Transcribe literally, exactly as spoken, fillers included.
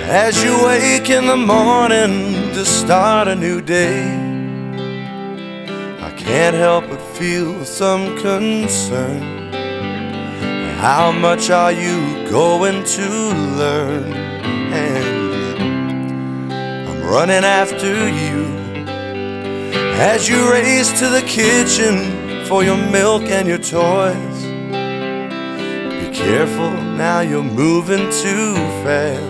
As you wake in the morning to start a new day, I can't help but feel some concern. How much are you going to learn? And I'm running after you as you race to the kitchen for your milk and your toys. Be careful now, you're moving too fast.